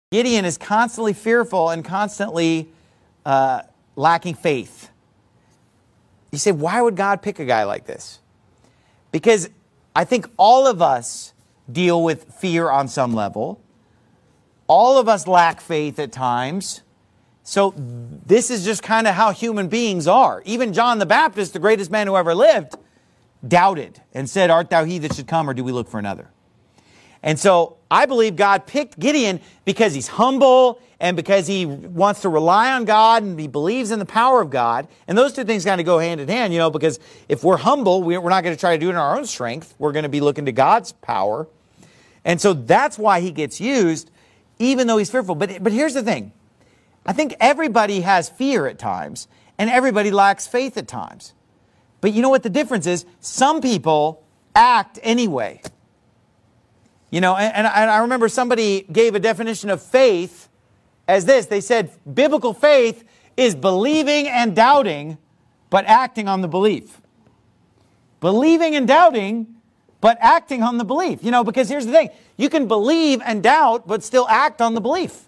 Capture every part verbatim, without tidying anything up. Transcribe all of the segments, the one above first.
Gideon is constantly fearful and constantly uh, lacking faith. You say, why would God pick a guy like this? Because I think all of us deal with fear on some level. All of us lack faith at times. So this is just kind of how human beings are. Even John the Baptist, the greatest man who ever lived, doubted and said, art thou he that should come, or do we look for another? And so I believe God picked Gideon because he's humble and because he wants to rely on God and he believes in the power of God. And those two things kind of go hand in hand, you know, because if we're humble, we're not going to try to do it in our own strength. We're going to be looking to God's power. And so that's why he gets used, even though he's fearful. But, but here's the thing. I think everybody has fear at times, and everybody lacks faith at times. But you know what the difference is? Some people act anyway. You know, and, and I remember somebody gave a definition of faith as this. They said, biblical faith is believing and doubting, but acting on the belief. Believing and doubting, but acting on the belief. You know, because here's the thing. You can believe and doubt, but still act on the belief.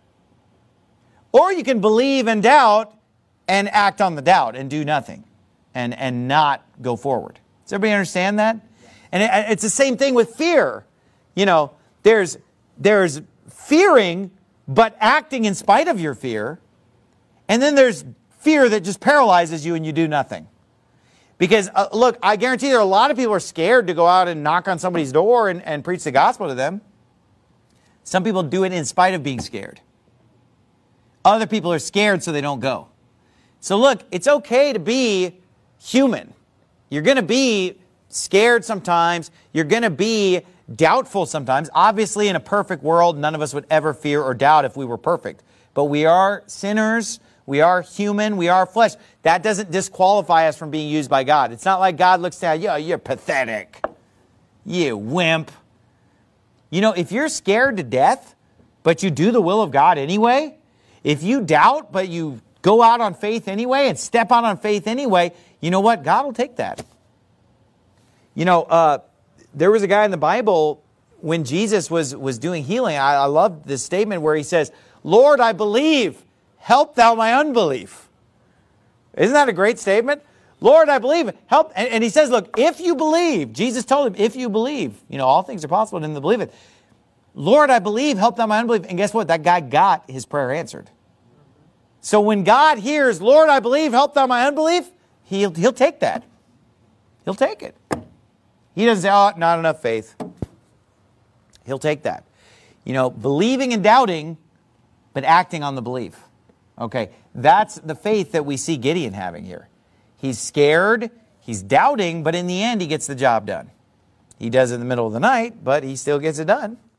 Or you can believe and doubt and act on the doubt and do nothing and, and not go forward. Does everybody understand that? And it, it's the same thing with fear. You know, there's, there's fearing, but acting in spite of your fear. And then there's fear that just paralyzes you and you do nothing. Because, uh, look, I guarantee there are a lot of people who are scared to go out and knock on somebody's door and, and preach the gospel to them. Some people do it in spite of being scared. Other people are scared so they don't go. So look, it's okay to be human. You're going to be scared sometimes. You're going to be doubtful sometimes. Obviously, in a perfect world, none of us would ever fear or doubt if we were perfect. But we are sinners. We are human. We are flesh. That doesn't disqualify us from being used by God. It's not like God looks down, yo, you're pathetic. You wimp. You know, if you're scared to death, but you do the will of God anyway, if you doubt, but you go out on faith anyway and step out on faith anyway, you know what? God will take that. You know, uh, there was a guy in the Bible when Jesus was, was doing healing. I, I love this statement where he says, Lord, I believe, help thou my unbelief. Isn't that a great statement? Lord, I believe, help. And, and he says, look, if you believe, Jesus told him, if you believe, you know, all things are possible to him that believe it. Lord, I believe, help thou my unbelief. And guess what? That guy got his prayer answered. So when God hears, Lord, I believe, help thou my unbelief, he'll, he'll take that. He'll take it. He doesn't say, oh, not enough faith. He'll take that. You know, believing and doubting, but acting on the belief. Okay, that's the faith that we see Gideon having here. He's scared, he's doubting, but in the end, he gets the job done. He does it in the middle of the night, but he still gets it done.